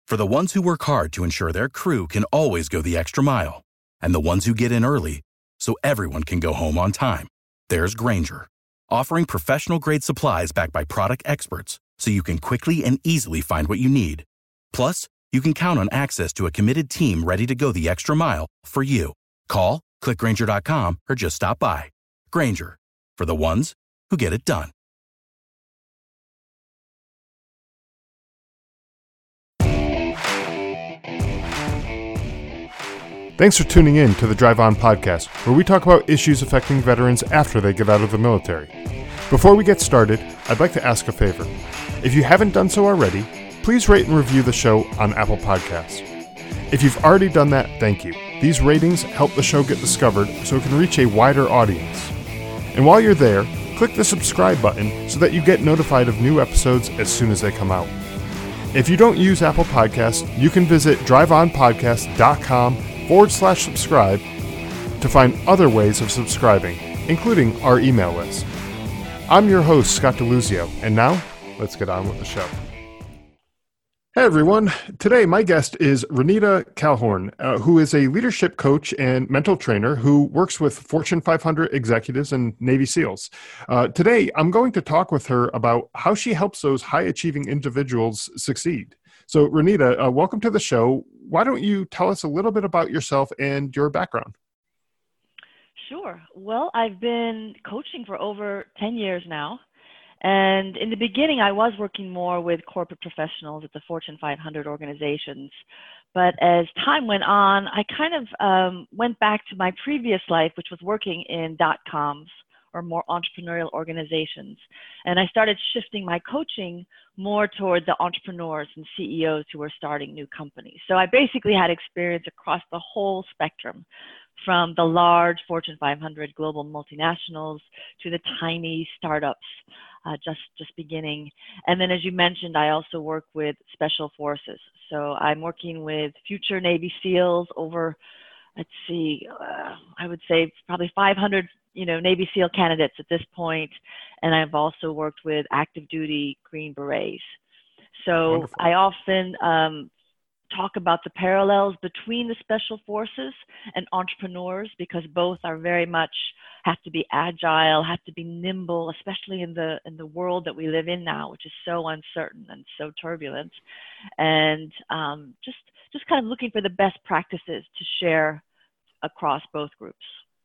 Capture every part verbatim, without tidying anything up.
For the ones who work hard to ensure their crew can always go the extra mile, and the ones who get in early so everyone can go home on time, there's Grainger, offering professional-grade supplies backed by product experts so you can quickly and easily find what you need. Plus, you can count on access to a committed team ready to go the extra mile for you. Call, click Grainger dot com, or just stop by. Grainger, for the ones who get it done. Thanks for tuning in to the Drive On podcast, where we talk about issues affecting veterans after they get out of the military. Before we get started, I'd like to ask a favor. If you haven't done so already, please rate and review the show on Apple Podcasts. If you've already done that, thank you. These ratings help the show get discovered so it can reach a wider audience. And while you're there, click the subscribe button so that you get notified of new episodes as soon as they come out. If you don't use Apple Podcasts, you can visit driveonpodcast.com forward slash subscribe to find other ways of subscribing, including our email list. I'm your host, Scott DeLuzio, and now, let's get on with the show. Hey everyone, today my guest is Renita Calhorn, uh, who is a leadership coach and mental trainer who works with Fortune five hundred executives and Navy SEALs. Uh, today, I'm going to talk with her about how she helps those high-achieving individuals succeed. So Renita, uh, welcome to the show. Why don't you tell us a little bit about yourself and your background? Sure. Well, I've been coaching for over ten years now. And in the beginning, I was working more with corporate professionals at the Fortune five hundred organizations. But as time went on, I kind of um, went back to my previous life, which was working in dot-coms or more entrepreneurial organizations. And I started shifting my coaching more toward the entrepreneurs and C E Os who were starting new companies. So I basically had experience across the whole spectrum, from the large Fortune five hundred global multinationals to the tiny startups uh, just, just beginning. And then, as you mentioned, I also work with special forces. So I'm working with future Navy SEALs, over, let's see, uh, I would say probably five hundred you know, Navy SEAL candidates at this point. And I've also worked with active duty Green Berets. So Wonderful. I often um, talk about the parallels between the special forces and entrepreneurs, because both are very much have to be agile, have to be nimble, especially in the in the world that we live in now, which is so uncertain and so turbulent. And um, just just kind of looking for the best practices to share across both groups.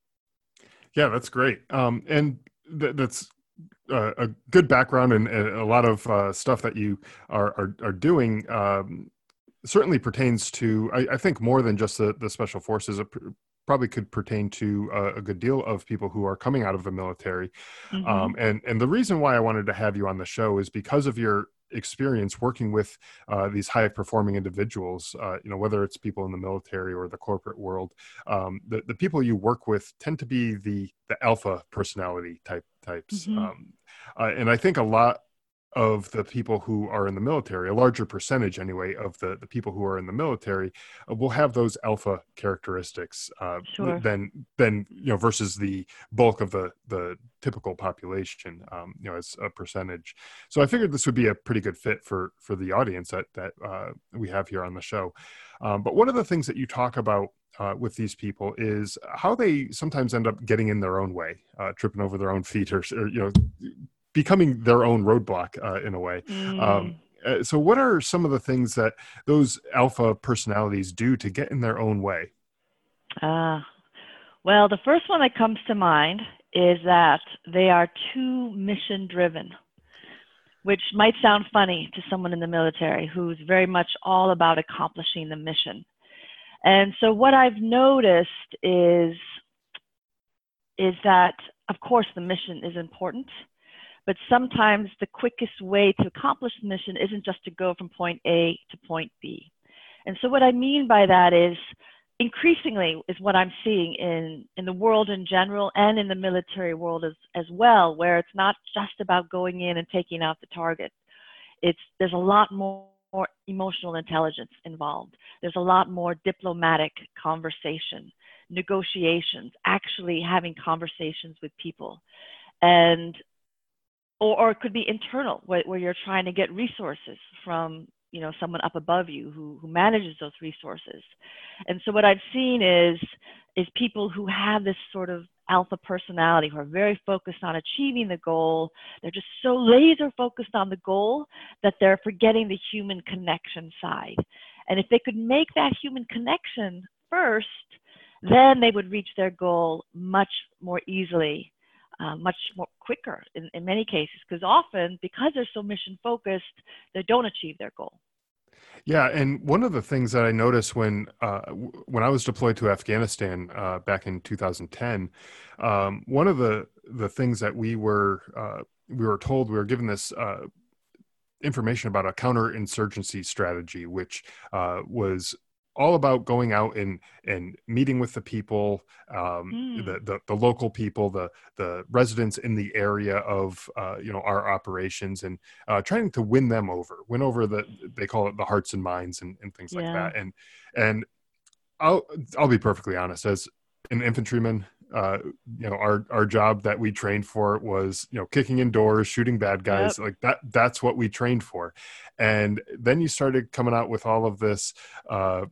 Yeah, that's great. Um, and th- that's uh, a good background, and, and a lot of uh, stuff that you are are, are doing um, certainly pertains to, I, I think, more than just the, the special forces. It pr- probably could pertain to a, a good deal of people who are coming out of the military. Mm-hmm. Um, and, and the reason why I wanted to have you on the show is because of your experience working with uh, these high performing individuals, uh, you know, whether it's people in the military or the corporate world. Um, the, the people you work with tend to be the, the alpha personality type types. Mm-hmm. Um, uh, and I think a lot of the people who are in the military, a larger percentage anyway, of the, the people who are in the military uh, will have those alpha characteristics uh, Sure. than, than, you know, versus the bulk of the, the typical population, um, you know, as a percentage. So I figured this would be a pretty good fit for, for the audience that, that uh, we have here on the show. Um, but one of the things that you talk about Uh, with these people is how they sometimes end up getting in their own way, uh, tripping over their own feet, or, or you know, becoming their own roadblock uh, in a way. Mm. Um, uh, so what are some of the things that those alpha personalities do to get in their own way? Uh, well, the first one that comes to mind is that they are too mission driven, which might sound funny to someone in the military who's very much all about accomplishing the mission. And so what I've noticed is, is that, of course, the mission is important, but sometimes the quickest way to accomplish the mission isn't just to go from point A to point B. And so what I mean by that is, increasingly is what I'm seeing in, in the world in general and in the military world as, as well, where it's not just about going in and taking out the target. It's, there's a lot more more emotional intelligence involved. There's a lot more diplomatic conversation, negotiations, actually having conversations with people. And, or, or it could be internal, where, where you're trying to get resources from you know, someone up above you who, who manages those resources. And so what I've seen is, is people who have this sort of alpha personality, who are very focused on achieving the goal. They're just so laser focused on the goal that they're forgetting the human connection side. And if they could make that human connection first, then they would reach their goal much more easily, uh, much more quicker in, in many cases, because often, because they're so mission focused, they don't achieve their goal. Yeah, and one of the things that I noticed when uh, w- when I was deployed to Afghanistan uh, back in two thousand ten, um, one of the the things that we were uh, we were told, we were given this uh, information about a counterinsurgency strategy, which uh, was all about going out and and meeting with the people, um, Mm. the, the the local people, the the residents in the area of uh, you know our operations, and uh, trying to win them over, win over the, they call it the hearts and minds, and, and things like Yeah. that. And and I'll I'll be perfectly honest, as an infantryman, uh, you know, our our job that we trained for was, you know, kicking in doors, shooting bad guys, Yep. like that. That's what we trained for. And then you started coming out with all of this. Uh,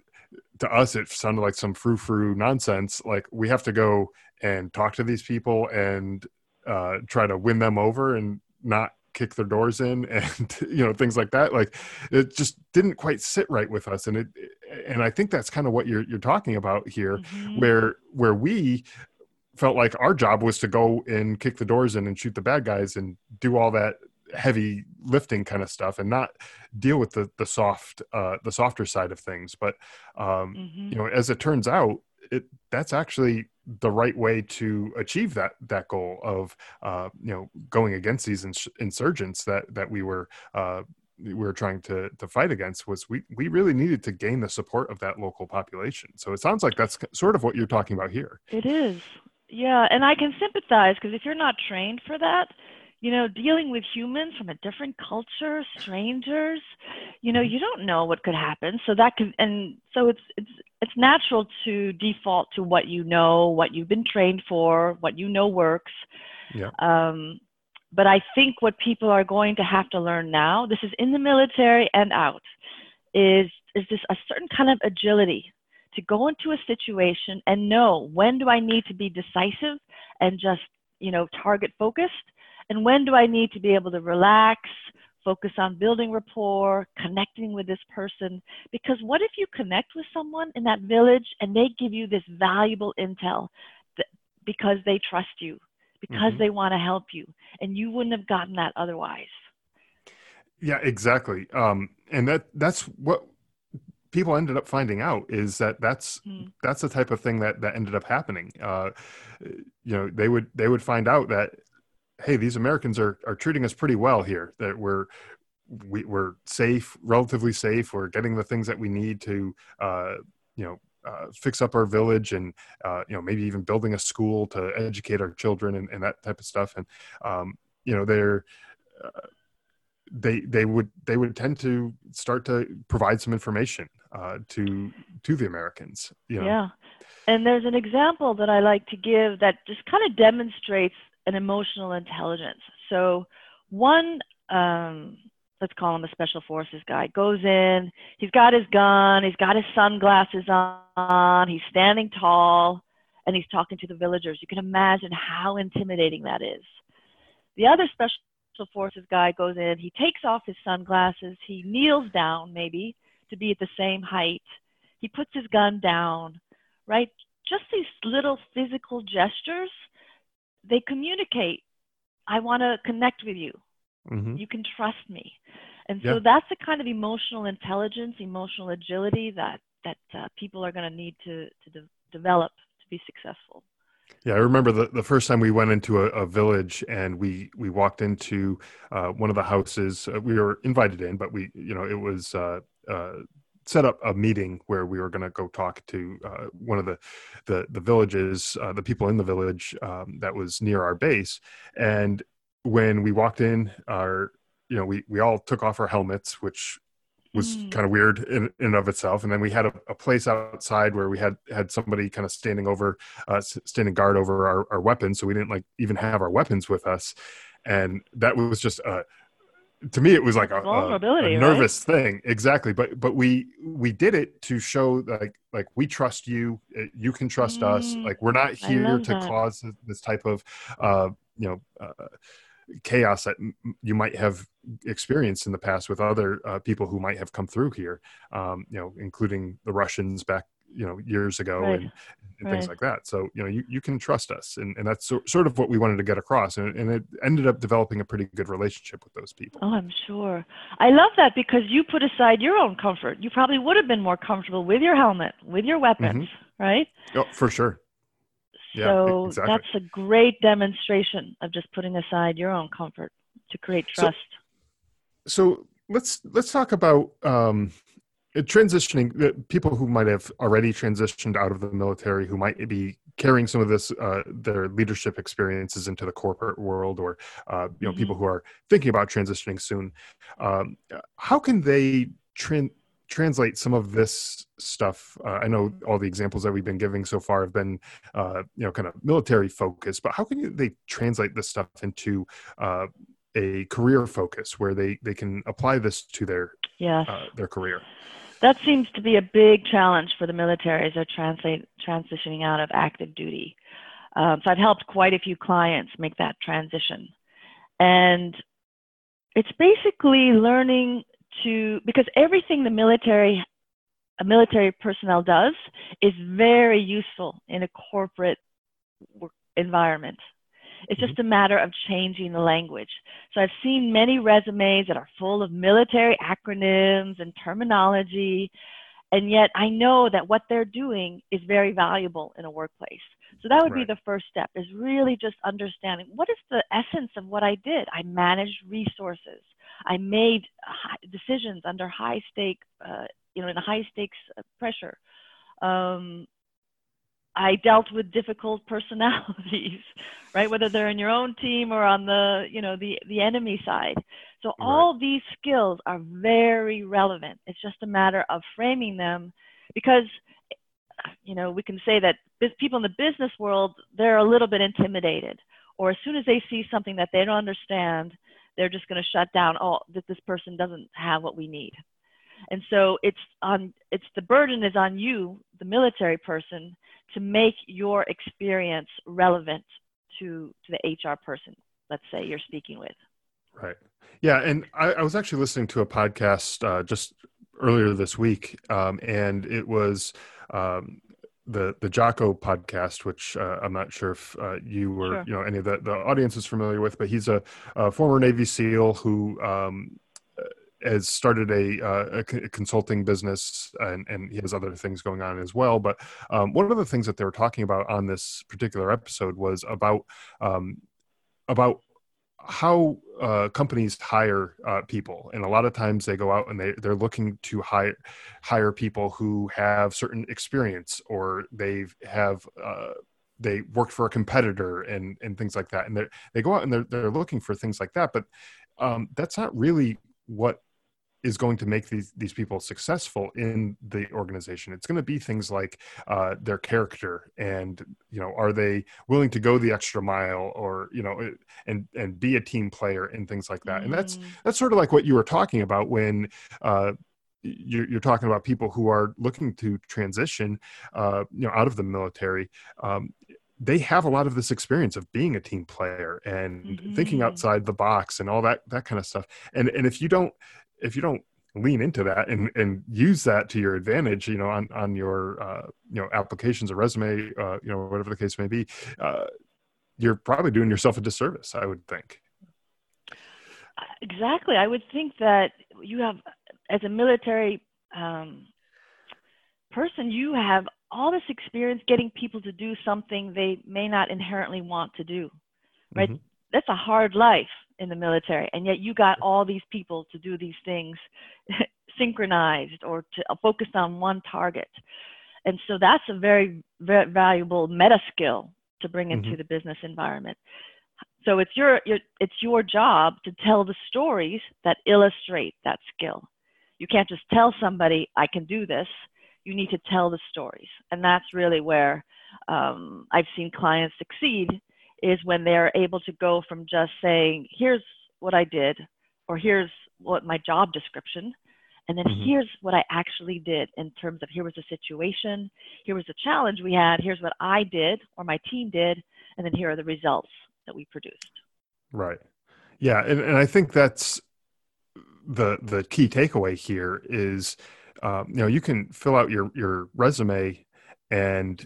to us, it sounded like some frou-frou nonsense. Like, we have to go and talk to these people and uh, try to win them over and not kick their doors in, and you know, things like that. Like, it just didn't quite sit right with us. And it, and I think that's kind of what you're you're talking about here, Mhm. where where we felt like our job was to go and kick the doors in and shoot the bad guys and do all that heavy lifting kind of stuff, and not deal with the the soft uh the softer side of things. But um Mhm. you know, as it turns out, it that's actually the right way to achieve that that goal of uh you know, going against these ins- insurgents that that we were uh we were trying to to fight against. Was we we really needed to gain the support of that local population. So it sounds like that's sort of what you're talking about here. It is. Yeah, and I can sympathize, because if you're not trained for that, you know, dealing with humans from a different culture, strangers, you know, you don't know what could happen. So that could, and so it's it's it's natural to default to what you know, what you've been trained for, what you know works. Yeah. Um, but I think what people are going to have to learn now, this is in the military and out, is is this a certain kind of agility to go into a situation and know, when do I need to be decisive and just, you know, target focused, and when do I need to be able to relax, focus on building rapport, connecting with this person. Because what if you connect with someone in that village and they give you this valuable intel that, because they trust you, because Mhm. they want to help you, and you wouldn't have gotten that otherwise. Yeah, exactly. Um, and that that's what people ended up finding out, is that that's Mm. that's the type of thing that that ended up happening. Uh, you know, they would they would find out that, hey, these Americans are are treating us pretty well here. That we're we, we're safe, relatively safe. We're getting the things that we need to, uh, you know, uh, fix up our village, and uh, you know, maybe even building a school to educate our children, and, and that type of stuff. And um, you know, they're uh, they they would they would tend to start to provide some information uh, to to the Americans. You know. Yeah. And there's an example that I like to give that just kind of demonstrates an emotional intelligence. So one, um, let's call him a special forces guy, goes in, he's got his gun, he's got his sunglasses on, he's standing tall, and he's talking to the villagers. You can imagine how intimidating that is. The other special forces guy goes in, he takes off his sunglasses, he kneels down maybe to be at the same height, he puts his gun down, right? Just these little physical gestures, they communicate. I want to connect with you. Mm-hmm. You can trust me. And Yeah. so that's the kind of emotional intelligence, emotional agility that, that uh, people are going to need to, to de- develop to be successful. Yeah, I remember the, the first time we went into a, a village, and we we walked into uh, one of the houses. Uh, we were invited in, but we, you know, it was uh, uh, set up a meeting where we were going to go talk to uh, one of the the, the villages, uh, the people in the village um, that was near our base. And when we walked in, our you know, we we all took off our helmets, which was Mm. kind of weird in, in and of itself. And then we had a, a place outside where we had had somebody kind of standing over, uh, standing guard over our, our weapons. So we didn't like even have our weapons with us. And that was just a, to me, it was like a, a, a Vulnerability, right? nervous thing. Exactly. But, but we, we did it to show like, like we trust you, uh, you can trust us. Mm, Like, we're not I here love to that. cause this type of, uh, you know, uh, chaos that m- you might have experienced in the past with other uh, people who might have come through here, um, you know, including the Russians back, you know, years ago Right, and, and things right. like that. So, you know, you, you can trust us. And, and that's so, sort of what we wanted to get across. And, and it ended up developing a pretty good relationship with those people. Oh, I'm sure. I love that because you put aside your own comfort. You probably would have been more comfortable with your helmet, with your weapons, Mm-hmm. right? Oh, for sure. Yeah, e- So exactly. that's a great demonstration of just putting aside your own comfort to create So, trust. so let's, let's talk about, um, uh, transitioning, the people who might have already transitioned out of the military, who might be carrying some of this, uh, their leadership experiences into the corporate world, or uh, you know, Hmm. people who are thinking about transitioning soon. Um, how can they tran- translate some of this stuff? Uh, I know all the examples that we've been giving so far have been, uh, you know, kind of military focused, but how can you, they translate this stuff into uh, a career focus where they they can apply this to their Yes. uh, their career? That seems to be a big challenge for the military as they're translate, transitioning out of active duty. Um, so I've helped quite a few clients make that transition. And it's basically learning to, because everything the military, a military personnel does is very useful in a corporate work environment. It's Mm-hmm. just a matter of changing the language. So I've seen many resumes that are full of military acronyms and terminology, and yet I know that what they're doing is very valuable in a workplace. So that would be Right. the first step, is really just understanding what is the essence of what I did. I managed resources. I made decisions under high stake, uh, you know, in a high stakes pressure. Um, I dealt with difficult personalities, right? Whether they're in your own team or on the, you know, the, the enemy side. So Right. all these skills are very relevant. It's just a matter of framing them, because, you know, we can say that people in the business world, they're a little bit intimidated, or as soon as they see something that they don't understand, they're just going to shut down. Oh, that this person doesn't have what we need. And so it's on, it's the burden is on you, the military person, to make your experience relevant to, to the H R person, let's say you're speaking with. Right. Yeah. And I, I was actually listening to a podcast uh, just earlier this week, um, and it was um, the the Jocko podcast, which uh, I'm not sure if uh, you were, Sure. you know, any of the, the audience is familiar with, but he's a, a former Navy SEAL who um, has started a, uh, a consulting business, and, and he has other things going on as well. But um, one of the things that they were talking about on this particular episode was about um, about how uh, companies hire uh, people, and a lot of times they go out and they they're looking to hire hire people who have certain experience, or they have uh, they worked for a competitor and and things like that, and they they go out and they're they're looking for things like that. But um, that's not really what is going to make these these people successful in the organization. It's going to be things like uh, their character, and you know, are they willing to go the extra mile, or you know, and and be a team player and things like that. And that's Mm. that's sort of like what you were talking about when uh, you're, you're talking about people who are looking to transition, uh, you know, out of the military. Um, they have a lot of this experience of being a team player and Mm-hmm. thinking outside the box and all that that kind of stuff. And and if you don't if you don't lean into that and, and use that to your advantage, you know, on, on your, uh, you know, applications or resume, uh, you know, whatever the case may be, uh, you're probably doing yourself a disservice, I would think. Exactly. I would think that you have, as a military um, person, you have all this experience getting people to do something they may not inherently want to do, right? Mm-hmm. That's a hard life in the military, and yet you got all these people to do these things synchronized or to focus on one target. And so that's a very, very valuable meta skill to bring into Mm-hmm. the business environment. So it's your, your it's your job to tell the stories that illustrate that skill. You can't just tell somebody, I can do this. You need to tell the stories. And that's really where um, I've seen clients succeed, is when they're able to go from just saying, here's what I did, or here's what my job description. And then mm-hmm. here's what I actually did in terms of here was the situation, here was the challenge we had, here's what I did or my team did, and then here are the results that we produced. Right. Yeah. And, and I think that's the the key takeaway here is, um, you know, you can fill out your, your resume and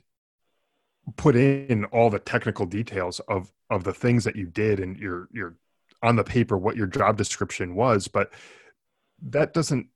put in all the technical details of, of the things that you did and your, your on the paper, what your job description was, but that doesn't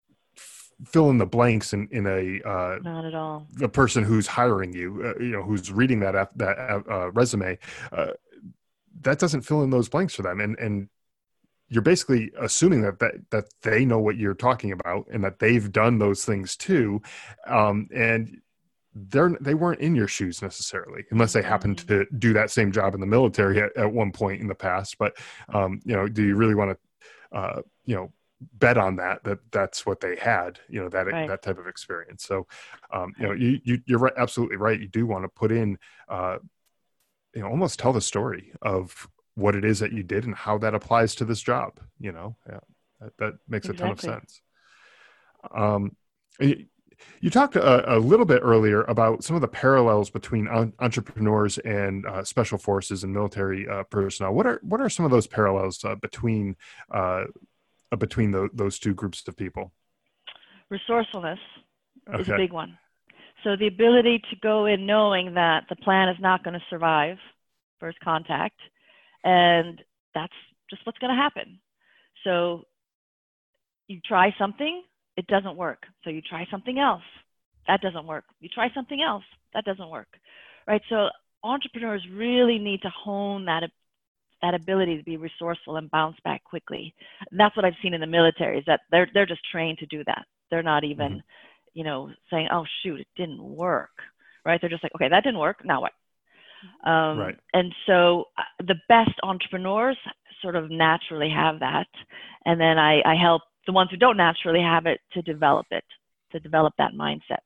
fill in the blanks in, in a, uh, not at all. The person who's hiring you, uh, you know, who's reading that, that, uh, resume, uh, that doesn't fill in those blanks for them. And, and you're basically assuming that, that, that they know what you're talking about and that they've done those things too. Um, and they're, they weren't in your shoes necessarily, unless they happened to do that same job in the military at, at one point in the past. But, um, you know, do you really want to, uh, you know, bet on that, that that's what they had, you know, that, right. that type of experience. So, um, you know, you, you, you're right. Absolutely right. You do want to put in, uh, you know, almost tell the story of what it is that you did and how that applies to this job. You know, yeah, that, that makes exactly. a ton of sense. Um, you, you talked a, a little bit earlier about some of the parallels between un- entrepreneurs and uh, special forces and military uh, personnel. What are, what are some of those parallels uh, between, uh, between the, those two groups of people? Resourcefulness okay. is a big one. So the ability to go in knowing that the plan is not going to survive first contact, and that's just what's going to happen. So you try something, it doesn't work. So you try something else, that doesn't work. You try something else, that doesn't work, right? So entrepreneurs really need to hone that that ability to be resourceful and bounce back quickly. And that's what I've seen in the military, is that they're they're just trained to do that. They're not even, mm-hmm. you know, saying, "Oh shoot, it didn't work," right? They're just like, "Okay, that didn't work. Now what?" Um, right. And so uh, the best entrepreneurs sort of naturally have that, and then I, I help the ones who don't naturally have it to develop it, to develop that mindset.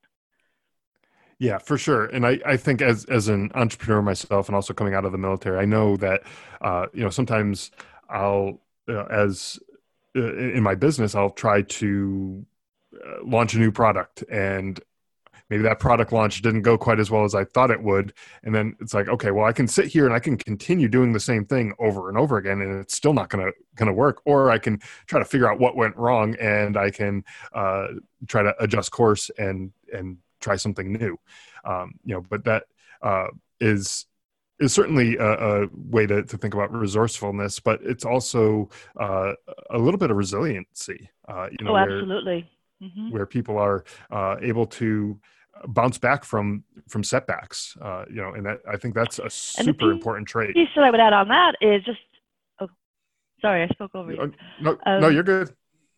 Yeah, for sure. And I, I think as, as an entrepreneur myself and also coming out of the military, I know that, uh, you know, sometimes I'll, uh, as uh, in my business, I'll try to uh, launch a new product, and maybe that product launch didn't go quite as well as I thought it would. And then it's like, okay, well, I can sit here and I can continue doing the same thing over and over again, and it's still not going to, going to work. Or I can try to figure out what went wrong, and I can uh, try to adjust course and, and, try something new, um, you know, but that uh, is is certainly a, a way to, to think about resourcefulness, but it's also uh, a little bit of resiliency, uh, you know, oh, absolutely. Where, mm-hmm. where people are uh, able to bounce back from from setbacks, uh, you know, and that, I think that's a super piece, important trait. The piece that I would add on that is just, oh, sorry, I spoke over you. No, um, no, you're good.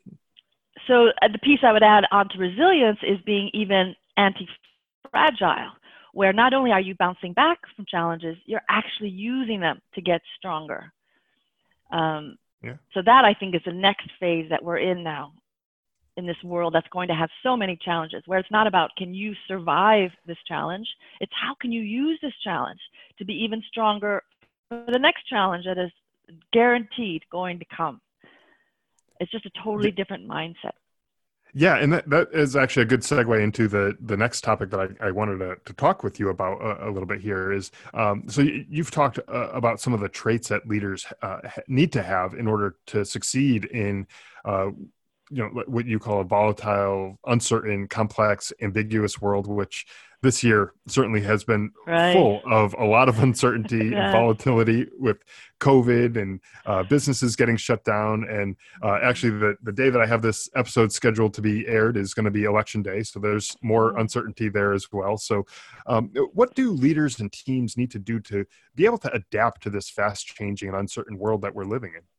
So uh, the piece I would add onto resilience is being even anti-fragile, where not only are you bouncing back from challenges, you're actually using them to get stronger. Um, yeah. So that, I think, is the next phase that we're in now in this world that's going to have so many challenges, where it's not about can you survive this challenge, it's how can you use this challenge to be even stronger for the next challenge that is guaranteed going to come. It's just a totally different mindset. Yeah, and that, that is actually a good segue into the, the next topic that I, I wanted to, to talk with you about a, a little bit here is, um, so you, you've talked uh, about some of the traits that leaders uh, need to have in order to succeed in, uh, you know, what you call a volatile, uncertain, complex, ambiguous world, which this year certainly has been right. full of a lot of uncertainty yeah. and volatility with COVID and uh, businesses getting shut down. And uh, actually the, the day that I have this episode scheduled to be aired is going to be election day. So there's more uncertainty there as well. So um, what do leaders and teams need to do to be able to adapt to this fast changing and uncertain world that we're living in?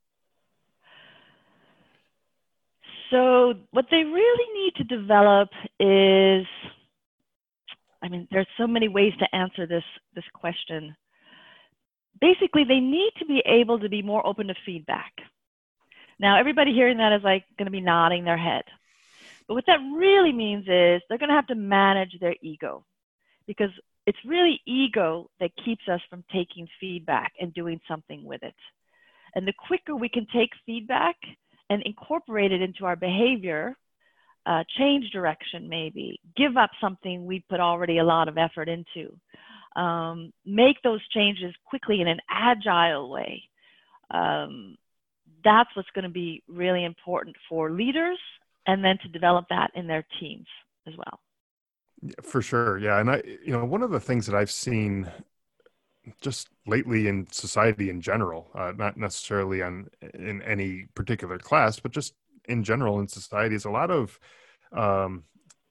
So what they really need to develop is, I mean, there's so many ways to answer this, this question. Basically, they need to be able to be more open to feedback. Now, everybody hearing that is like going to be nodding their head. But what that really means is they're going to have to manage their ego, because it's really ego that keeps us from taking feedback and doing something with it. And the quicker we can take feedback and incorporate it into our behavior, uh, change direction maybe, give up something we put already a lot of effort into, um, make those changes quickly in an agile way. Um, that's what's going to be really important for leaders, and then to develop that in their teams as well. Yeah, for sure. Yeah. And I, you know, one of the things that I've seen just lately in society in general, uh, not necessarily on in any particular class, but just in general in society, is a lot of, um,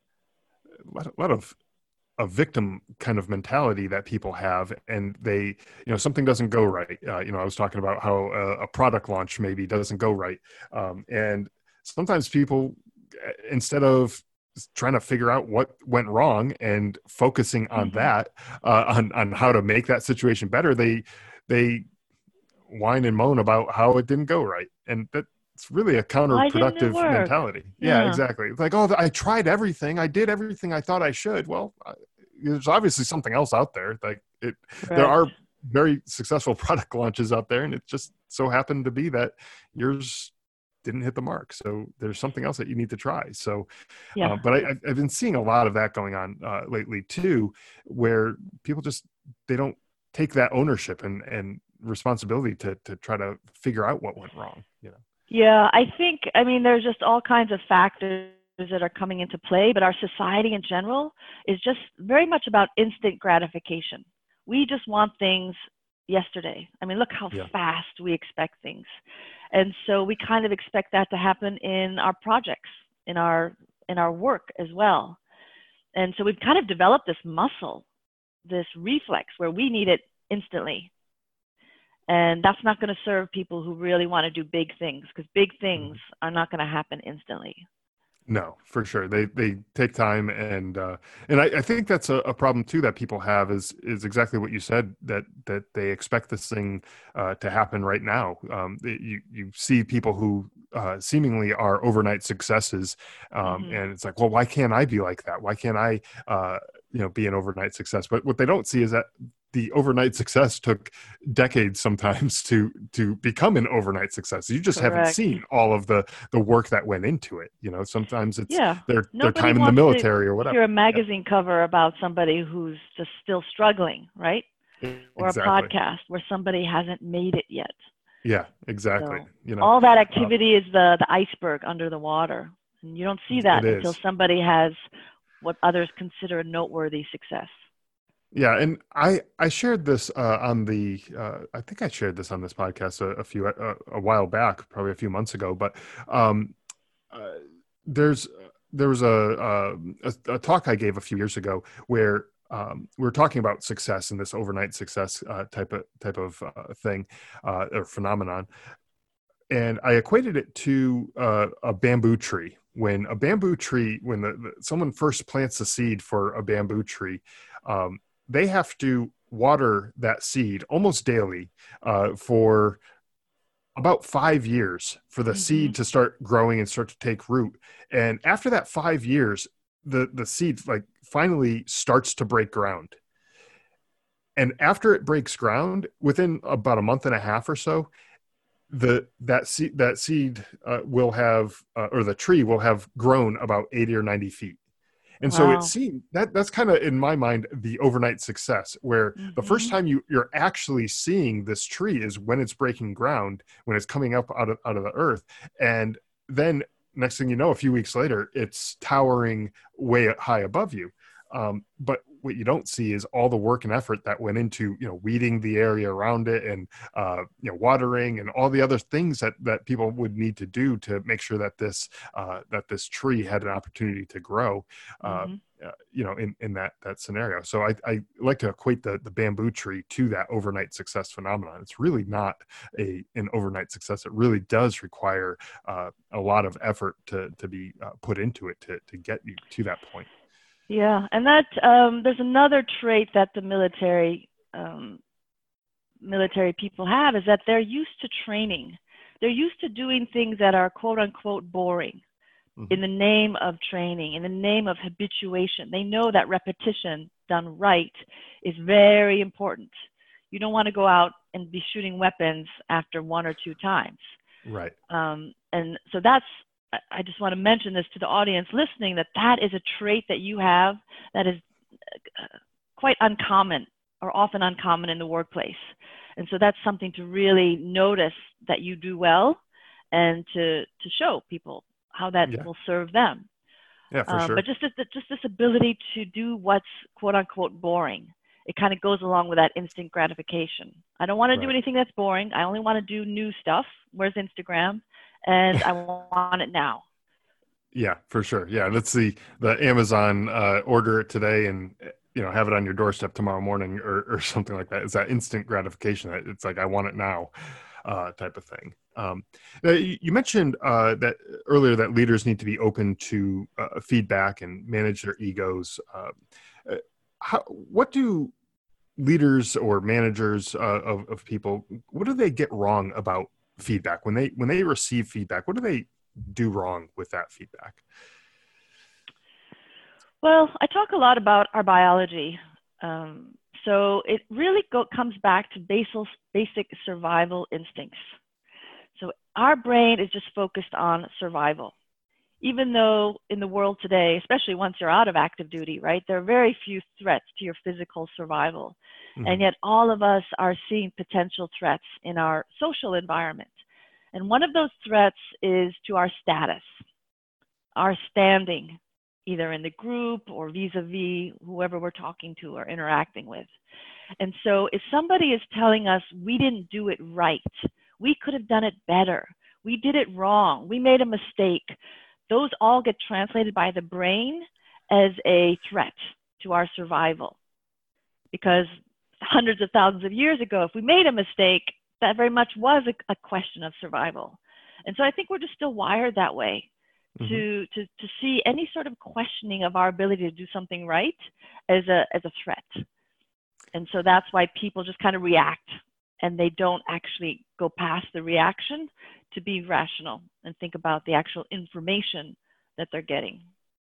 a lot, a lot of a victim kind of mentality that people have, and they, you know, something doesn't go right. Uh, you know, I was talking about how a, a product launch maybe doesn't go right. Um, and sometimes people, instead of trying to figure out what went wrong and focusing on Mm-hmm. that, uh, on, on how to make that situation better, they, they whine and moan about how it didn't go right. And that, it's really a Why didn't it counterproductive work? mentality. Yeah, Yeah. exactly. It's like, oh, I tried everything. I did everything I thought I should. Well, I, there's obviously something else out there. Like it, there Correct. are very successful product launches out there, and it just so happened to be that yours didn't hit the mark. So there's something else that you need to try. So, Yeah. uh, but I, I've been seeing a lot of that going on uh, lately too, where people just, they don't take that ownership and, and responsibility to, to try to figure out what went wrong, you know? Yeah, I think, I mean, there's just all kinds of factors that are coming into play, but our society in general is just very much about instant gratification. We just want things yesterday. I mean, look how Yeah. fast we expect things. And so we kind of expect that to happen in our projects, in our, in our work as well. And so we've kind of developed this muscle, this reflex where we need it instantly. And that's not going to serve people who really want to do big things, because big things are not going to happen instantly. No, for sure. They they take time, and uh, and I, I think that's a, a problem too that people have is is exactly what you said, that that they expect this thing uh, to happen right now. Um, you you see people who uh, seemingly are overnight successes, um, Mm-hmm. and it's like, well, why can't I be like that? Why can't I uh, you know be an overnight success? But what they don't see is that the overnight success took decades sometimes to to become an overnight success. You just haven't Correct. seen all of the the work that went into it. You know, sometimes it's Yeah. their their Nobody time in the wants military or to whatever. hear a magazine cover about somebody who's just still struggling, right? Yeah, Or exactly. a podcast where somebody hasn't made it yet. Yeah, exactly. So You know, all that uh, activity is the, the iceberg under the water. And you don't see that it until is. somebody has what others consider a noteworthy success. Yeah, and I I shared this uh, on the uh, I think I shared this on this podcast a, a few uh, a while back, probably a few months ago. But um, uh, there's there was a, a a talk I gave a few years ago where um, we were talking about success and this overnight success uh, type of type of uh, thing uh, or phenomenon, and I equated it to uh, a bamboo tree. When a bamboo tree, when the, the someone first plants a seed for a bamboo tree, um, they have to water that seed almost daily uh, for about five years for the Mm-hmm. seed to start growing and start to take root. And after that five years, the the seed like finally starts to break ground. And after it breaks ground, within about a month and a half or so, the that seed that seed uh, will have uh, or the tree will have grown about eighty or ninety feet. And so it Wow. seemed that that's kind of in my mind the overnight success, where Mm-hmm. the first time you you're actually seeing this tree is when it's breaking ground, when it's coming up out of out of the earth, and then next thing you know, a few weeks later, it's towering way high above you. Um, but what you don't see is all the work and effort that went into, you know, weeding the area around it and, uh, you know, watering and all the other things that, that people would need to do to make sure that this, uh, that this tree had an opportunity to grow, uh, Mm-hmm. uh, you know, in, in that, that scenario. So I, I like to equate the, the bamboo tree to that overnight success phenomenon. It's really not a, an overnight success. It really does require, uh, a lot of effort to, to be uh, put into it to, to get you to that point. Yeah, and that um, there's another trait that the military um, military people have, is that they're used to training. They're used to doing things that are quote unquote boring Mm-hmm. in the name of training, in the name of habituation. They know that repetition done right is very important. You don't want to go out and be shooting weapons after one or two times. Right. Um, and so that's, I just want to mention this to the audience listening, that that is a trait that you have that is quite uncommon, or often uncommon in the workplace. And so that's something to really notice that you do well, and to, to show people how that Yeah. will serve them. Yeah, for Um, sure. but just this, just this ability to do what's quote unquote boring. It kind of goes along with that instant gratification. I don't want to do Right. anything that's boring. I only want to do new stuff. Where's Instagram? And I want it now. Yeah, for sure. Yeah, that's the the Amazon uh, order it today and you know have it on your doorstep tomorrow morning or or something like that. It's that instant gratification. It's like I want it now, uh, type of thing. Um, uh, you you mentioned uh, that earlier that leaders need to be open to uh, feedback and manage their egos. Uh, uh, how, what do leaders or managers uh, of of people, what do they get wrong about feedback when they when they receive feedback? What do they do wrong with that feedback? Well, I talk a lot about our biology. Um, so it really go, comes back to basal, basic survival instincts. So our brain is just focused on survival. Even though in the world today, especially once you're out of active duty, right, there are very few threats to your physical survival. Mm-hmm. And yet all of us are seeing potential threats in our social environment. And one of those threats is to our status, our standing, either in the group or vis-a-vis whoever we're talking to or interacting with. And so if somebody is telling us we didn't do it right, we could have done it better, we did it wrong, we made a mistake, those all get translated by the brain as a threat to our survival. Because hundreds of thousands of years ago, if we made a mistake, that very much was a, a question of survival. And so I think we're just still wired that way. Mm-hmm. to, to, to see any sort of questioning of our ability to do something right as a, as a threat. And so that's why people just kind of react, and they don't actually go past the reaction to be rational and think about the actual information that they're getting.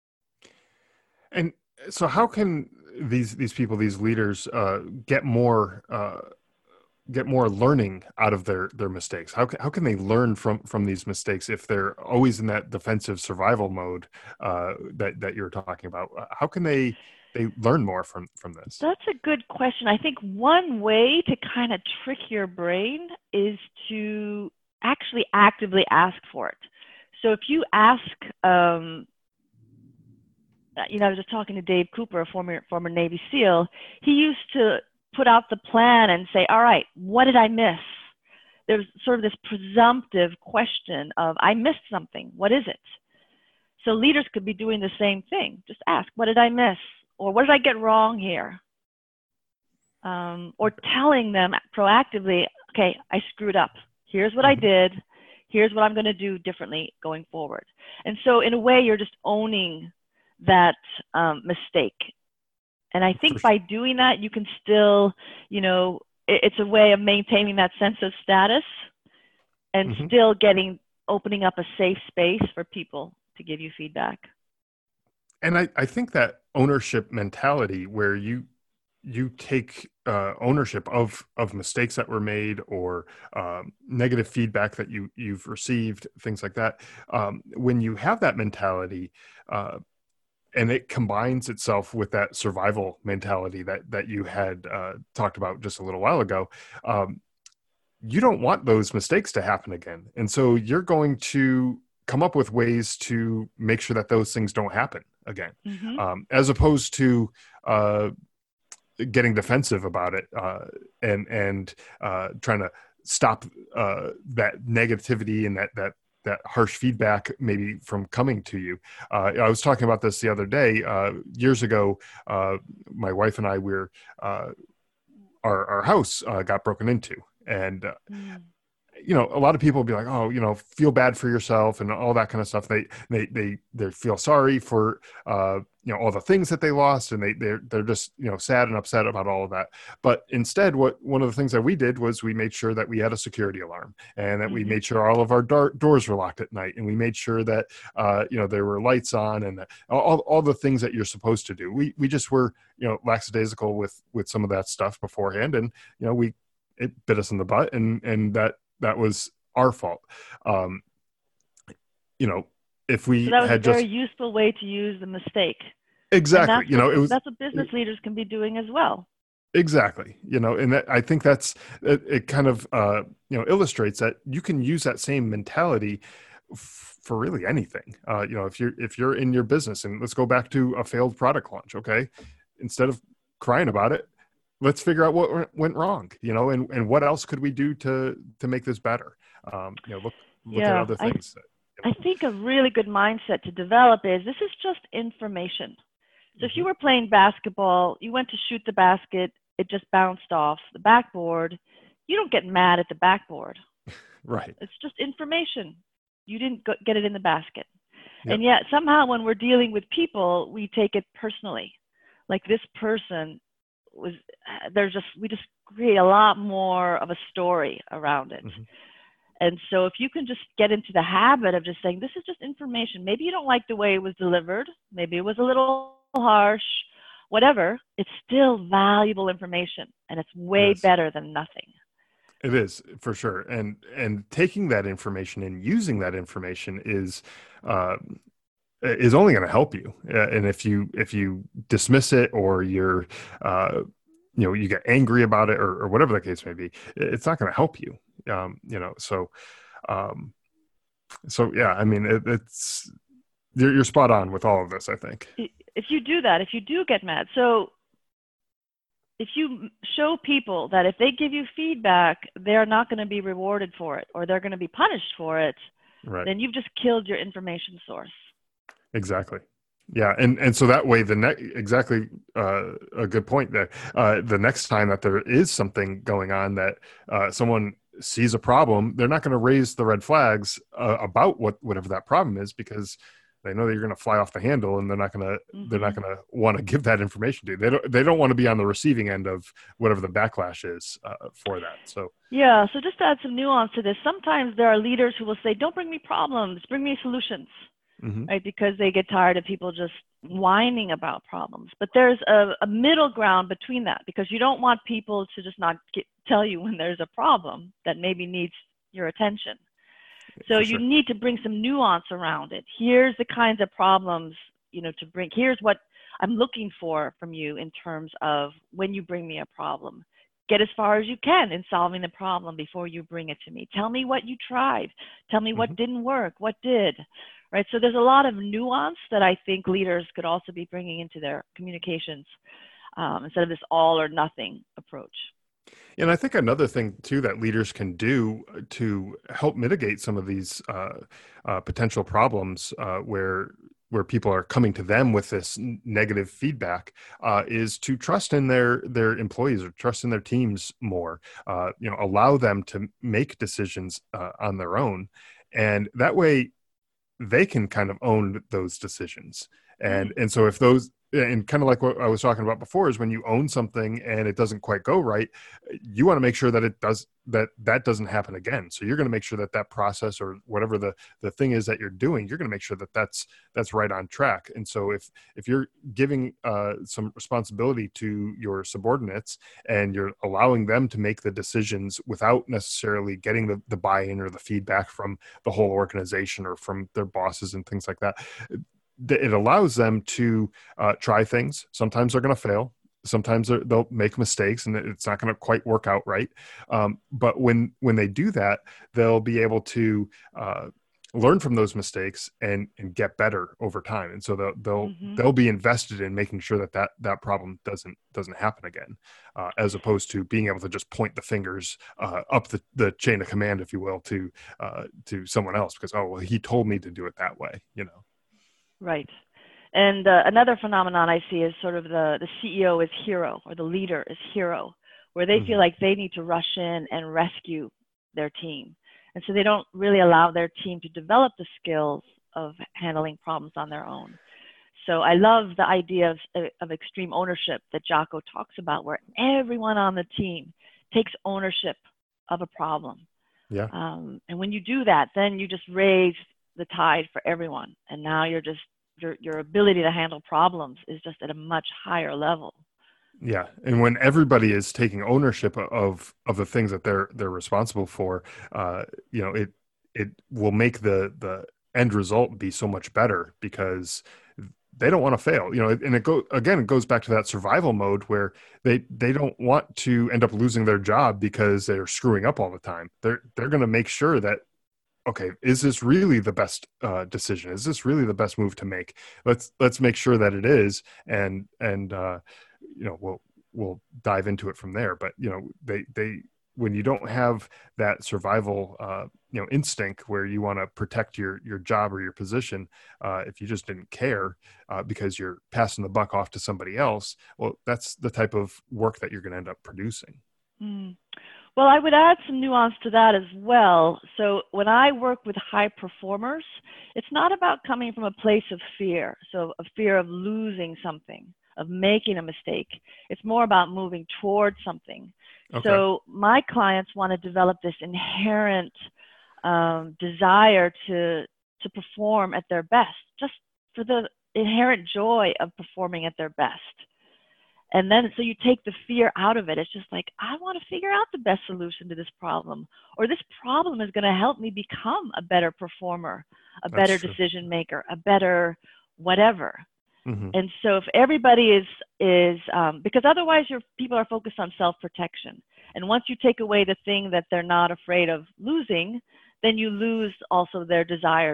And so how can these, these people, these leaders, uh, get more, uh, get more learning out of their, their mistakes? How can, how can they learn from, from these mistakes if they're always in that defensive survival mode uh, that, that you're talking about? How can they, they learn more from, from this? That's a good question. I think one way to kind of trick your brain is to actually actively ask for it. So if you ask, um, you know, I was just talking to Dave Cooper, a former, former Navy SEAL. He used to put out the plan and say, all right, what did I miss? There's sort of this presumptive question of, I missed something. What is it? So leaders could be doing the same thing. Just ask, what did I miss? Or what did I get wrong here? Um, or telling them proactively, okay, I screwed up. Here's what I did. Here's what I'm going to do differently going forward. And so in a way, you're just owning that um, mistake. And I think by doing that, you can still, you know, it, it's a way of maintaining that sense of status and mm-hmm. still getting, opening up a safe space for people to give you feedback. And I, I think that ownership mentality where you, you take uh, ownership of, of mistakes that were made or um, negative feedback that you, you've received, things like that. Um, when you have that mentality, uh, and it combines itself with that survival mentality that, that you had uh, talked about just a little while ago. Um, you don't want those mistakes to happen again. And so you're going to come up with ways to make sure that those things don't happen again, mm-hmm. um, as opposed to uh, getting defensive about it uh, and, and uh, trying to stop uh, that negativity and that, that, that harsh feedback maybe from coming to you. Uh, I was talking about this the other day. Uh, years ago, uh, my wife and I, we were, uh, our, our house uh, got broken into. And, uh, mm. you know, a lot of people will be like, oh, you know, feel bad for yourself and all that kind of stuff. They, they, they, they feel sorry for, uh, you know, all the things that they lost, and they, they're, they're just, you know, sad and upset about all of that. But instead, what, one of the things that we did was we made sure that we had a security alarm, and that mm-hmm. we made sure all of our dar- doors were locked at night. And we made sure that, uh, you know, there were lights on, and all, all the things that you're supposed to do. We, we just were, you know, lackadaisical with, with some of that stuff beforehand. And, you know, we, it bit us in the butt, and, and that, that was our fault. Um, you know, if So we that was a had very just useful way to use the mistake. And exactly, that's you what know, it was that's what business leaders can be doing as well. exactly, you know, and that, I think that's it, it kind of, uh, you know, illustrates that you can use that same mentality f- for really anything. Uh, you know, if you're, if you're in your business, and let's go back to a failed product launch. Okay. Instead of crying about it, let's figure out what went wrong, you know, and, and what else could we do to, to make this better? Um, you know, look, look at Yeah, other I things. That, I think a really good mindset to develop is this is just information. So if you you know, were playing basketball, you went to shoot the basket, it just bounced off the backboard, you don't get mad at the backboard. mhm, right. It's just information. You didn't go- get it in the basket. Yep. And yet somehow when we're dealing with people, we take it personally. Like this person was, there's just, we just create a lot more of a story around it. Hmm. And so if you can just get into the habit of just saying, this is just information. Maybe you don't like the way it was delivered. Maybe it was a little harsh, whatever. It's still valuable information and it's It way is. better than nothing. It is for sure. And, and taking that information and using that information is, uh, is only going to help you. Uh, and if you, if you dismiss it, or you're, uh, you know, you get angry about it, or, or whatever the case may be, it's not going to help you. Um, you know, so, um, so yeah, I mean, it, it's, you're, you're spot on with all of this, I think. If you do that, if you do get mad, so if you show people that if they give you feedback, they're not going to be rewarded for it or they're going to be punished for it, Right. then you've just killed your information source. Exactly. Yeah. And, and so that way the next, exactly, uh, a good point there. Uh, the next time that there is something going on that, uh, someone sees a problem, they're not going to raise the red flags, uh, about what, whatever that problem is, because they know that you're going to fly off the handle, and they're not going to, Mm-hmm. they're not going to want to give that information to you. They don't, they don't want to be on the receiving end of whatever the backlash is, uh, for that. So, Yeah. So just to add some nuance to this, sometimes there are leaders who will say, don't bring me problems, bring me solutions. mm-hmm. Right? Because they get tired of people just whining about problems. But there's a, a middle ground between that, because you don't want people to just not get, tell you when there's a problem that maybe needs your attention. So For you sure. need to bring some nuance around it. Here's the kinds of problems, you know, to bring, here's what I'm looking for from you in terms of when you bring me a problem. Get as far as you can in solving the problem before you bring it to me. Tell me what you tried. Tell me what Mm-hmm. didn't work, what did. Right? So there's a lot of nuance that I think leaders could also be bringing into their communications, um, instead of this all or nothing approach. And I think another thing too that leaders can do to help mitigate some of these, uh, uh, potential problems, uh, where where people are coming to them with this n- negative feedback, uh, is to trust in their their employees, or trust in their teams more. Uh, you know, allow them to make decisions, uh, on their own, and that way they can kind of own those decisions. And Mm. and so if those, and kind of like what I was talking about before, is when you own something and it doesn't quite go right, you want to make sure that it does, that that doesn't happen again. So you're going to make sure that that process, or whatever the the thing is that you're doing, you're going to make sure that that's that's right on track. And so if if you're giving, uh, some responsibility to your subordinates, and you're allowing them to make the decisions without necessarily getting the, the buy-in or the feedback from the whole organization or from their bosses and things like that, it allows them to, uh, try things. Sometimes they're going to fail. Sometimes they'll make mistakes and it's not going to quite work out right. Um, but when when they do that, they'll be able to, uh, learn from those mistakes and and get better over time. And so they'll they'll Mm-hmm. they'll be invested in making sure that that, that problem doesn't doesn't happen again, uh, as opposed to being able to just point the fingers, uh, up the, the chain of command, if you will, to uh, to someone else, because, oh well, he told me to do it that way, you know. Right. And uh, another phenomenon I see is sort of the, the C E O is hero, or the leader is hero, where they Mm-hmm. feel like they need to rush in and rescue their team. And so they don't really allow their team to develop the skills of handling problems on their own. So I love the idea of, of extreme ownership that Jocko talks about, where everyone on the team takes ownership of a problem. Yeah. Um, and when you do that, then you just raise the tide for everyone. And now you're just, your, your ability to handle problems is just at a much higher level. Yeah. And when everybody is taking ownership of, of the things that they're, they're responsible for, uh, you know, it, it will make the, the end result be so much better because they don't want to fail, you know, and it go again, it goes back to that survival mode where they, they don't want to end up losing their job because they're screwing up all the time. They're, they're going to make sure that, okay, is this really the best uh, decision? Is this really the best move to make? Let's, let's make sure that it is. And, and, uh, you know, we'll, we'll dive into it from there. But, you know, they, they, when you don't have that survival, uh, you know, instinct where you want to protect your, your job or your position, uh, if you just didn't care uh, because you're passing the buck off to somebody else, well, that's the type of work that you're going to end up producing. Mm. Well, I would add some nuance to that as well. So when I work with high performers, it's not about coming from a place of fear. So a fear of losing something, of making a mistake. It's more about moving towards something. Okay. So my clients want to develop this inherent um, desire to, to perform at their best, just for the inherent joy of performing at their best. And then, so you take the fear out of it. It's just like, I want to figure out the best solution to this problem, or this problem is going to help me become a better performer, a That's better true. decision maker, a better whatever. Mm-hmm. And so if everybody is, is um, because otherwise your people are focused on self-protection. And once you take away the thing that they're not afraid of losing, then you lose also their desire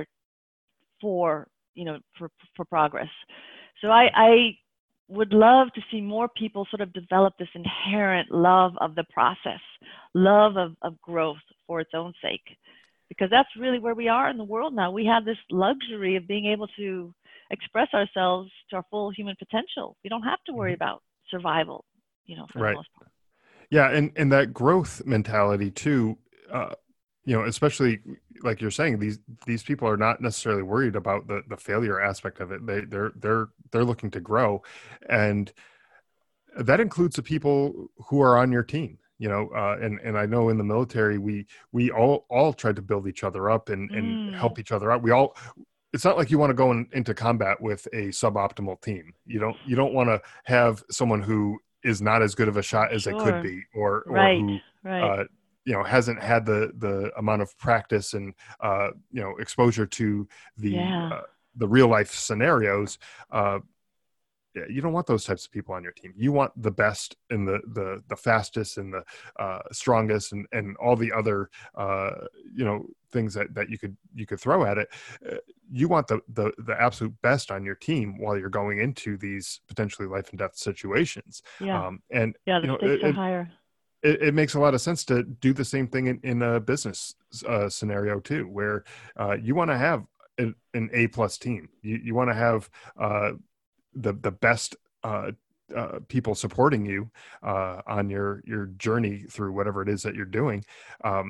for, you know, for, for progress. So I, I would love to see more people sort of develop this inherent love of the process, love of, of growth for its own sake, because that's really where we are in the world now. We have this luxury of being able to express ourselves to our full human potential. We don't have to worry about survival, you know, for right. the most part. Yeah. And, and that growth mentality too, uh, you know, especially like you're saying, these, these people are not necessarily worried about the, the failure aspect of it. They, they're, they're, they're looking to grow. And that includes the people who are on your team, you know, uh, and, and I know in the military, we, we all, all try to build each other up and, and Mm. help each other out. We all, it's not like you want to go in, into combat with a suboptimal team. You don't, you don't want to have someone who is not as good of a shot as Sure. they could be, or, or Right, who, right. uh, you know, hasn't had the, the amount of practice and, uh, you know, exposure to the, Yeah. uh, the real life scenarios. Uh, you don't want those types of people on your team. You want the best and the, the, the fastest and the, uh, strongest and, and all the other, uh, you know, things that, that you could, you could throw at it. Uh, you want the, the, the absolute best on your team while you're going into these potentially life and death situations. Yeah. Um, and, yeah, the you know, stakes it, are it, higher. It, it makes a lot of sense to do the same thing in, in a business uh, scenario too, where uh, you want to have an, an A plus team. You, you want to have uh, the the best uh, uh, people supporting you uh, on your your journey through whatever it is that you're doing. Um,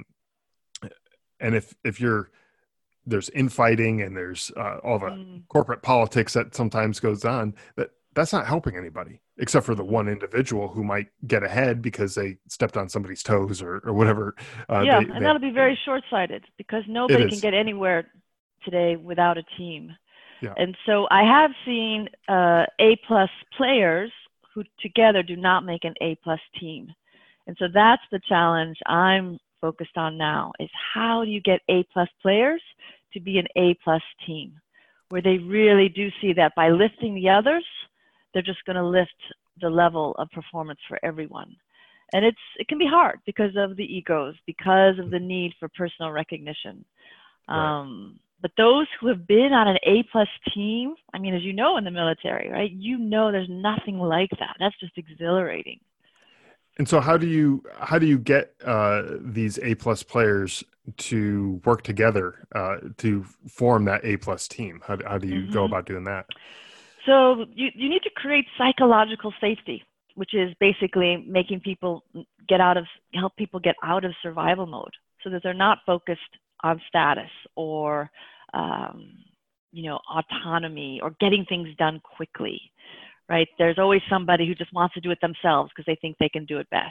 and if if you're there's infighting and there's uh, all the Mm. corporate politics that sometimes goes on, that that's not helping anybody, except for the one individual who might get ahead because they stepped on somebody's toes or, or whatever. Uh, yeah, they, and they, that'll be very short-sighted because nobody can get anywhere today without a team. Yeah. And so I have seen uh, A-plus players who together do not make an A-plus team. And so that's the challenge I'm focused on now, is how do you get A-plus players to be an A-plus team, where they really do see that by lifting the others, they're just going to lift the level of performance for everyone. And it's, it can be hard because of the egos, because of the need for personal recognition. Right. Um, but those who have been on an A-plus team, I mean, as you know, in the military, right, you know there's nothing like that. That's just exhilarating. And so how do you, how do you get uh, these A-plus players to work together uh, to form that A-plus team? How, how do you Mm-hmm. go about doing that? So you, you need to create psychological safety, which is basically making people get out of, help people get out of survival mode so that they're not focused on status or, um, you know, autonomy or getting things done quickly, right? There's always somebody who just wants to do it themselves because they think they can do it best.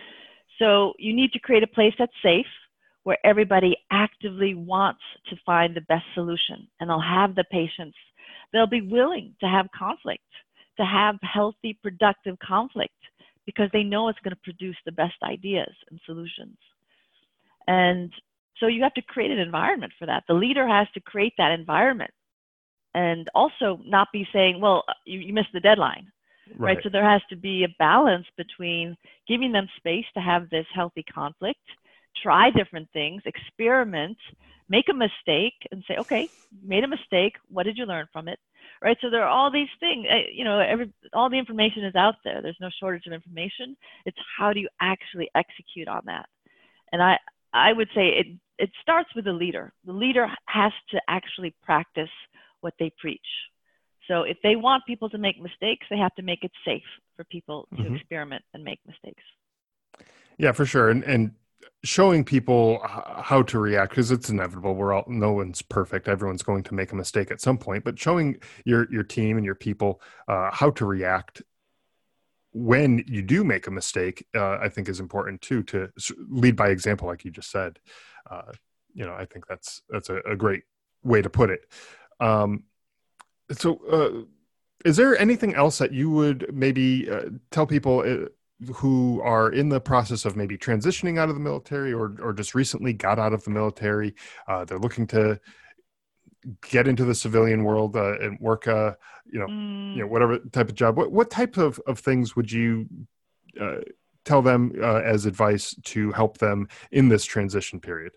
So you need to create a place that's safe, where everybody actively wants to find the best solution, and they'll have the patience. They'll be willing to have conflict, to have healthy, productive conflict, because they know it's going to produce the best ideas and solutions. And So you have to create an environment for that. The leader has to create that environment and also not be saying, well, you, you missed the deadline, right. right? So there has to be a balance between giving them space to have this healthy conflict, try different things, experiment, make a mistake and say, okay, made a mistake. What did you learn from it? Right. So there are all these things, you know, every, all the information is out there. There's no shortage of information. It's how do you actually execute on that? And I, I would say it, it starts with the leader. The leader has to actually practice what they preach. So if they want people to make mistakes, they have to make it safe for people to mm-hmm. experiment and make mistakes. Yeah, for sure. And, and showing people how to react, because it's inevitable. We're all, no one's perfect. Everyone's going to make a mistake at some point, but showing your, your team and your people uh, how to react when you do make a mistake, uh, I think is important too, to lead by example, like you just said. Uh, you know, I think that's, that's a, a great way to put it. Um, so uh, is there anything else that you would maybe uh, tell people uh, who are in the process of maybe transitioning out of the military or or just recently got out of the military? Uh, they're looking to get into the civilian world uh, and work, uh, you know, mm. you know, whatever type of job. What what type of, of things would you uh, tell them uh, as advice to help them in this transition period?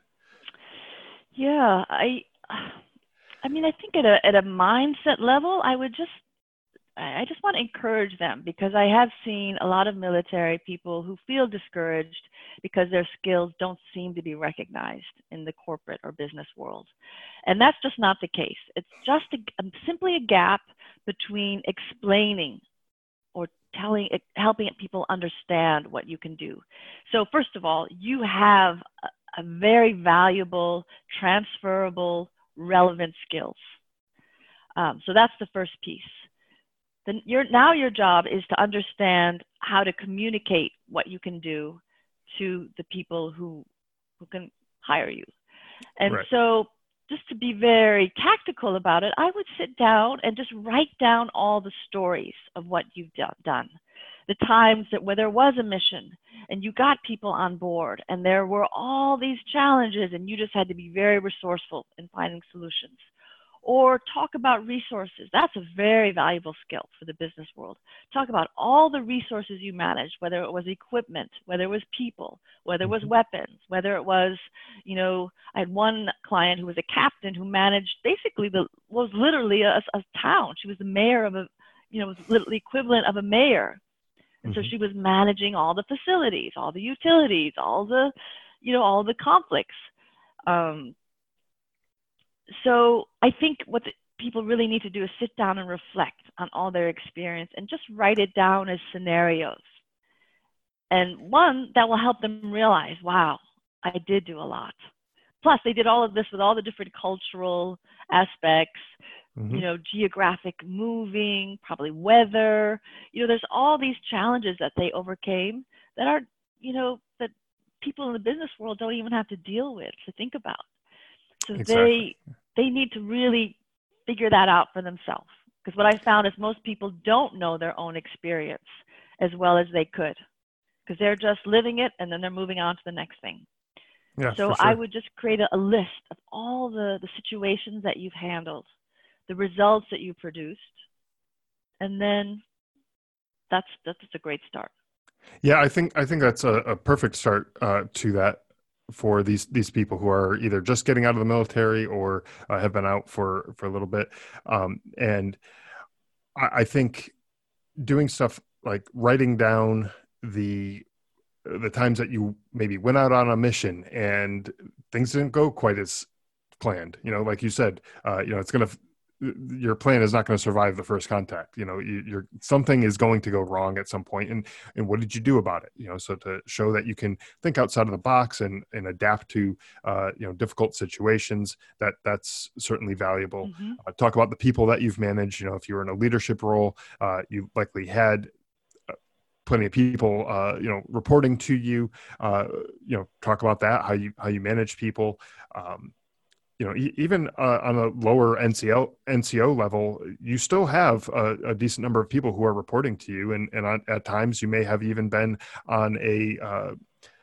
Yeah, I, I mean, I think at a at a mindset level, I would just. I just want to encourage them because I have seen a lot of military people who feel discouraged because their skills don't seem to be recognized in the corporate or business world. And that's just not the case. It's just a, simply a gap between explaining or telling, helping people understand what you can do. So first of all, you have a, a very valuable, transferable, relevant skills. Um, so that's the first piece. Then your, now your job is to understand how to communicate what you can do to the people who, who can hire you. And right. so just to be very tactical about it, I would sit down and just write down all the stories of what you've do, done. The times that where there was a mission and you got people on board and there were all these challenges and you just had to be very resourceful in finding solutions. Or talk about resources. That's a very valuable skill for the business world. Talk about all the resources you managed, whether it was equipment, whether it was people, whether it was weapons, whether it was, you know, I had one client who was a captain who managed basically the, was literally a, a town. She was the mayor of a, you know, was literally equivalent of a mayor. And mm-hmm. so she was managing all the facilities, all the utilities, all the, you know, all the conflicts. Um, So I think what the people really need to do is sit down and reflect on all their experience and just write it down as scenarios. And one, that will help them realize, wow, I did do a lot. Plus, they did all of this with all the different cultural aspects, mm-hmm. you know, geographic moving, probably weather. You know, there's all these challenges that they overcame that are, you know, that people in the business world don't even have to deal with, to think about. So exactly. they they need to really figure that out for themselves. Because what I found is most people don't know their own experience as well as they could. Because they're just living it and then they're moving on to the next thing. Yeah, so sure. I would just create a, a list of all the, the situations that you've handled, the results that you produced, and then that's that's a great start. Yeah, I think I think that's a, a perfect start uh, to that. For these these people who are either just getting out of the military or uh, have been out for, for a little bit. Um, and I, I think doing stuff like writing down the the times that you maybe went out on a mission and things didn't go quite as planned, you know, like you said, uh, you know, it's going to, your plan is not going to survive the first contact. You know, you, you're something is going to go wrong at some point, and and what did you do about it? You know, so to show that you can think outside of the box and and adapt to uh, you know difficult situations, that that's certainly valuable. Mm-hmm. Uh, talk about the people that you've managed. You know, if you were in a leadership role, uh, you likely had plenty of people, uh, you know, reporting to you. Uh, you know, talk about that, how you how you manage people. Um, You know, even uh, on a lower N C O N C O level, you still have a, a decent number of people who are reporting to you, and and on, at times you may have even been on a uh,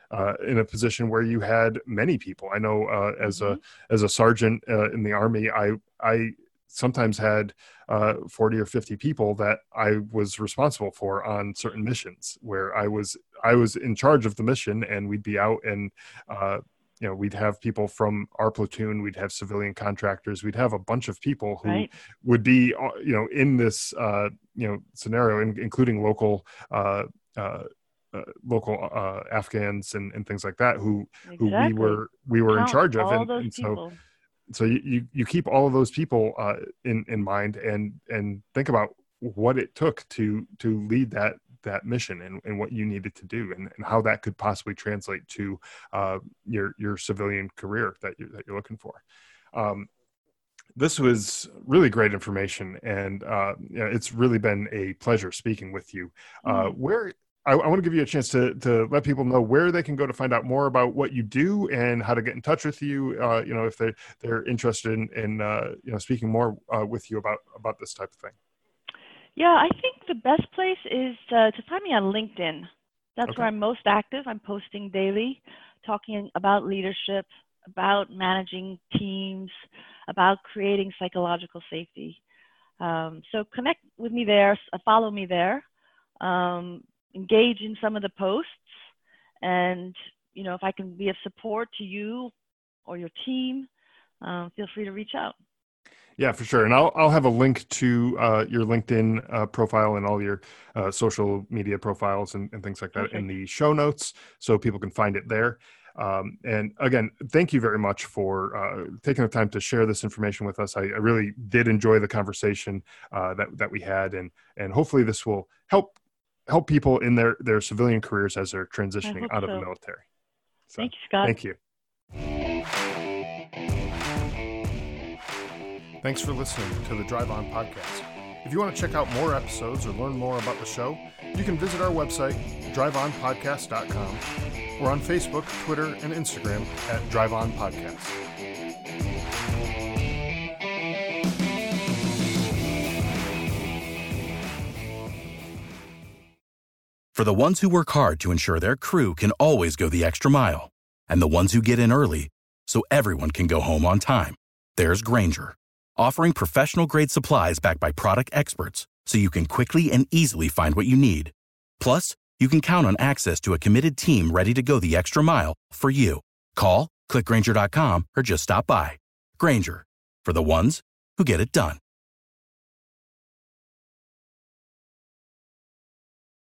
uh, in a position where you had many people. I know uh, as Mm-hmm. a as a sergeant uh, in the Army, I I sometimes had uh, forty or fifty people that I was responsible for on certain missions, where I was I was in charge of the mission, and we'd be out and uh, you know, we'd have people from our platoon, we'd have civilian contractors, we'd have a bunch of people who Right. would be, uh, you know, in this, uh, you know, scenario, in, including local, uh, uh, uh, local uh, Afghans and, and things like that, who who Exactly. we were we were Count in charge of, all and, those and so people. so you, you you keep all of those people uh, in in mind, and and think about what it took to to lead that that mission, and, and what you needed to do, and, and how that could possibly translate to uh, your your civilian career that you that you're looking for. Um, this was really great information, and uh, you know, it's really been a pleasure speaking with you. Uh, Mm. where I, I want to give you a chance to to let people know where they can go to find out more about what you do and how to get in touch with you. Uh, you know, if they they're interested in, in uh, you know, speaking more uh, with you about about this type of thing. Yeah, I think the best place is uh, to find me on LinkedIn. That's Okay. where I'm most active. I'm posting daily, talking about leadership, about managing teams, about creating psychological safety. Um, so connect with me there, s- follow me there, um, engage in some of the posts, and you know, if I can be of support to you or your team, um, feel free to reach out. Yeah, for sure. And I'll I'll have a link to uh, your LinkedIn uh, profile and all your uh, social media profiles and, and things like that in Perfect. the show notes, so people can find it there. Um, and again, thank you very much for uh, taking the time to share this information with us. I, I really did enjoy the conversation uh, that that we had, and and hopefully this will help help people in their their civilian careers as they're transitioning hope out of the so. military. So, Thank you, Scott. thank you. Thanks for listening to the Drive On Podcast. If you want to check out more episodes or learn more about the show, you can visit our website, drive on podcast dot com, or on Facebook, Twitter, and Instagram at Drive On Podcast. For the ones who work hard to ensure their crew can always go the extra mile, and the ones who get in early so everyone can go home on time, there's Grainger, offering professional-grade supplies backed by product experts so you can quickly and easily find what you need. Plus, you can count on access to a committed team ready to go the extra mile for you. Call, click Grainger dot com, or just stop by. Grainger, for the ones who get it done.